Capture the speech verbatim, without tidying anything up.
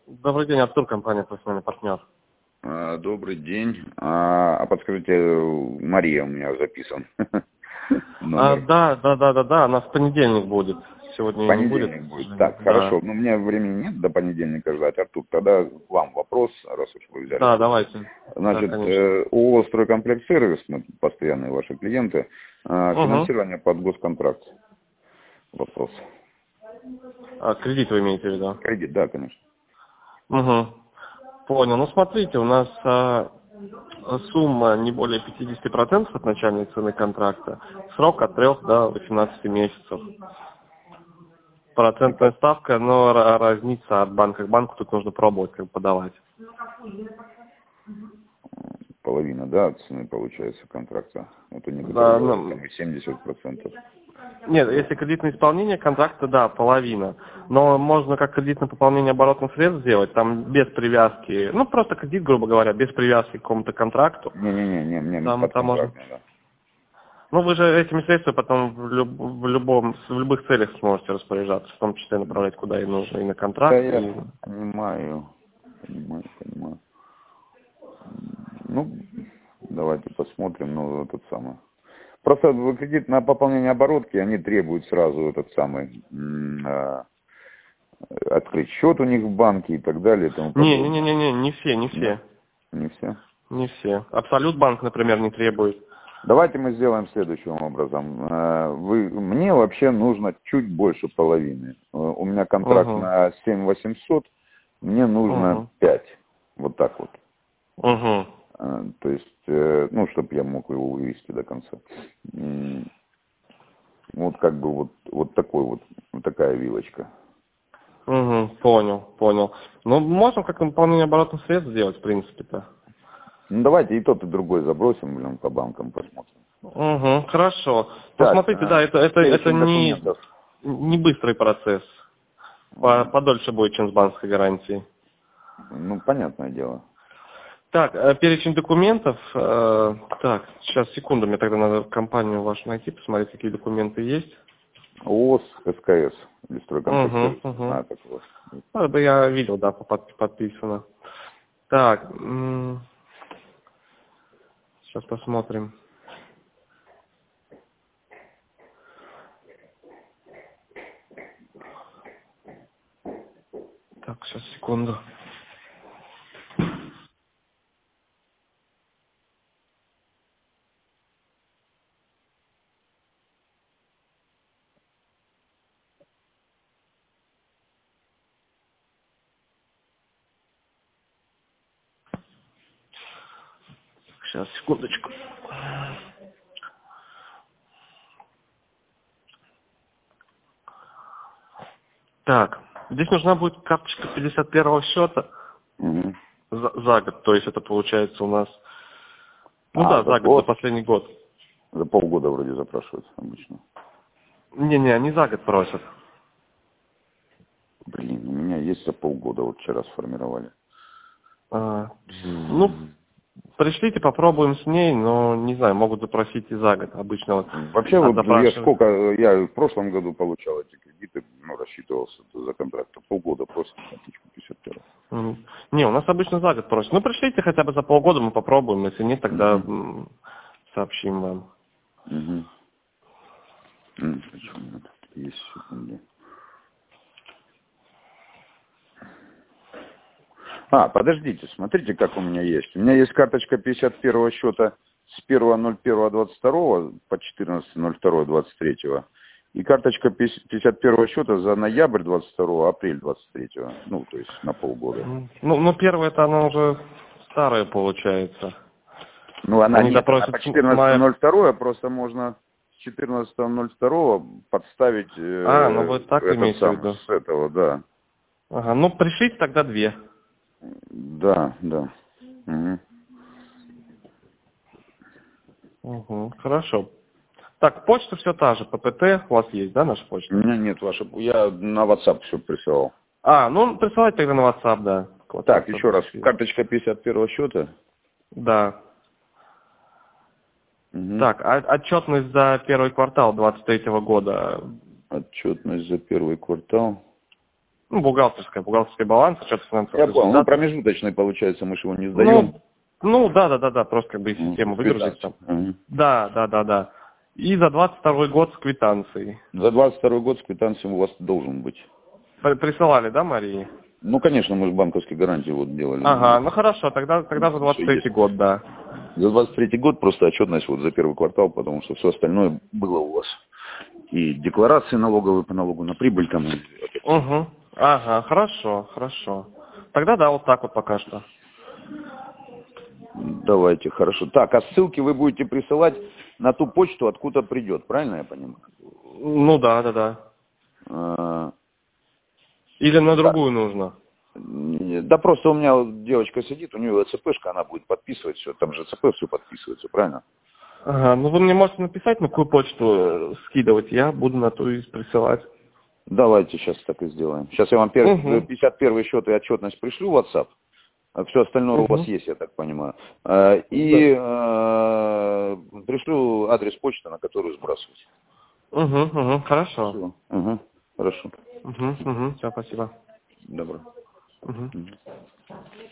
Добрый день, Артур, компания «Профессиональный партнер». А, Добрый день. А, а подскажите, Мария у меня записан А, номер. да, да, да, да, да, она в понедельник будет. Сегодня ее не будет, к Понедельник будет. сожалению. Так, Да, хорошо. Но у меня времени нет до понедельника ждать, Артур. Тогда к вам вопрос, раз уж вы взяли да, трубку. давайте. Да, Значит, конечно. э, ООО «Стройкомплект Сервис», мы постоянные ваши клиенты, а, Угу. финансирование под госконтракт. Вопрос. А, кредит вы имеете в виду? Кредит, да, конечно. Угу. Понял. Ну, смотрите, у нас а, сумма не более пятьдесят процентов от начальной цены контракта. Срок от трёх до восемнадцати месяцев. И Процентная по- ставка, но ра- разница от банка к банку, тут нужно пробовать, как подавать. половина, да, от цены получается контракта. Вот у некоторых Да, бывает ну, там и семьдесят процентов. нет, если кредитное исполнение контракта, да, половина. Но можно как кредитное пополнение оборотных средств сделать, там без привязки, ну просто кредит, грубо говоря, без привязки к какому-то контракту. Не-не-не, не, мне Там, там можно. подконтрактно, да. Ну вы же этими средствами потом в, люб- в любом, в любых целях сможете распоряжаться, в том числе направлять куда и нужно, и на Да, контракт, и... я понимаю, понимаю, понимаю. Ну, давайте посмотрим, ну, этот самый. Просто в кредит на пополнение оборотки, они требуют сразу этот самый, м, а, открыть счет у них в банке и так далее и тому Не, не, подобное. не, не, не, не все, не Нет, все, не все. не все. Абсолют банк, например, не требует. Давайте мы сделаем следующим образом. Э, Вы, мне вообще нужно чуть больше половины. Э, У меня контракт Угу, на семь восемьсот, мне нужно угу, пять. Вот так вот. угу. Э, То есть, э, ну, чтобы я мог его вывести до конца. М, Вот как бы вот, вот такой вот, вот такая вилочка. Угу, понял, понял. Ну, можем как наполнение оборотных средств сделать, в принципе-то. Ну, давайте и тот, и другой забросим, блин, по банкам посмотрим. Угу, хорошо. Ну, Так, смотрите, да, э, это, это, это перечень не, документов. не быстрый процесс. По- Ага. подольше будет, чем с банковской гарантией. Ну, понятное дело. Так, э, перечень документов. э, Так, сейчас, секунду, мне тогда надо компанию вашу найти, посмотреть, какие документы есть. ООС, СКС, или стройкомплект Угу, сервис. угу. А, так у вас. Да, я видел, да, под- подписано. Так, сейчас посмотрим. Так, сейчас, секунду. Сейчас, секундочку. Так, здесь нужна будет карточка пятьдесят первого счета Мгм. за, за год, то есть это получается у нас, ну А, да, за за год, за год? последний год. За полгода вроде запрашивается обычно. Не-не, они за год просят. Блин, у меня есть за полгода, вот вчера сформировали. А, ну, пришлите, попробуем с ней, но не знаю, могут запросить и за год. Обычно вот Вообще, от вот я запрашивают. сколько, я в прошлом году получал эти кредиты, ну, рассчитывался за контракт. Полгода просят карточку пятьдесят первую. М, Не, у нас обычно за год просят. Ну, пришлите хотя бы за полгода, мы попробуем. Если нет, тогда Угу. м, сообщим вам. Угу. М, почему у меня тут есть секунду. А, подождите, смотрите, как у меня есть. У меня есть карточка пятьдесят первого счета с первого ноль первого двадцать второго по четырнадцатое ноль второе двадцать третьего. И карточка пятьдесят первого счета за ноябрь двадцать второго, апрель двадцать третьего. Ну, то есть на полгода. М, Ну, ну первое это она уже старая получается. Ну, она Они нет, она запросят по с с четырнадцатое мая. ноль второе, просто можно с четырнадцатого ноль второго подставить А, ну э, вы так этот имеете в самый, виду. с этого, да. Ага, ну пришлите тогда две. Да, да. Угу. Угу, хорошо. Так, почта все та же, ППТ у вас есть, да, наша У почта? меня нет вашего, я на WhatsApp все присылал. А, ну присылайте тогда на WhatsApp, да. К Так, WhatsApp еще раз, пришлите. карточка пятьдесят первого счета. Да. Угу. Так, а отчетность за первый квартал двадцать третьего года. Отчетность за первый квартал. Ну, бухгалтерская, бухгалтерский баланс, отчет финансовых Я понял, ну, результатов. промежуточный, получается, мы же его не сдаем. Ну, ну, да, да, да, да, просто как бы из Ну, системы с выгрузить там. квитанцией. Мгм. Да, да, да, да. И за двадцать второй год с квитанцией. За двадцать второй год с квитанцией у вас должен быть. При- Присылали, да, Марии? Ну, конечно, мы же банковские гарантии вот делали. Ага, ну хорошо, тогда, тогда за двадцать Всё третий есть. год, да. За двадцать третий год просто отчетность вот за первый квартал, потому что все остальное было у вас. И декларации налоговые по налогу на прибыль там. и вот это. Угу. Ага, хорошо, хорошо. Тогда да, вот так вот пока что. Давайте, хорошо. Так, а ссылки вы будете присылать на ту почту, откуда придет, правильно я понимаю? Ну да, да, да. А, Или на да. другую нужно. Да просто у меня вот девочка сидит, у нее ЦПшка, она будет подписывать все, там же ЦП все подписывается, правильно? Ага, ну вы мне можете написать, на какую почту э, скидывать, я буду на ту и присылать. Давайте сейчас так и сделаем. Сейчас я вам пер- Угу. пятьдесят первый счет и отчетность пришлю в WhatsApp. Все остальное у вас Угу. есть, я так понимаю. Э, И э, пришлю адрес почты, на которую сбрасывать. Угу, угу, хорошо. Все. Угу. Хорошо. Угу, угу, все, спасибо. Добро. Угу. Мгм.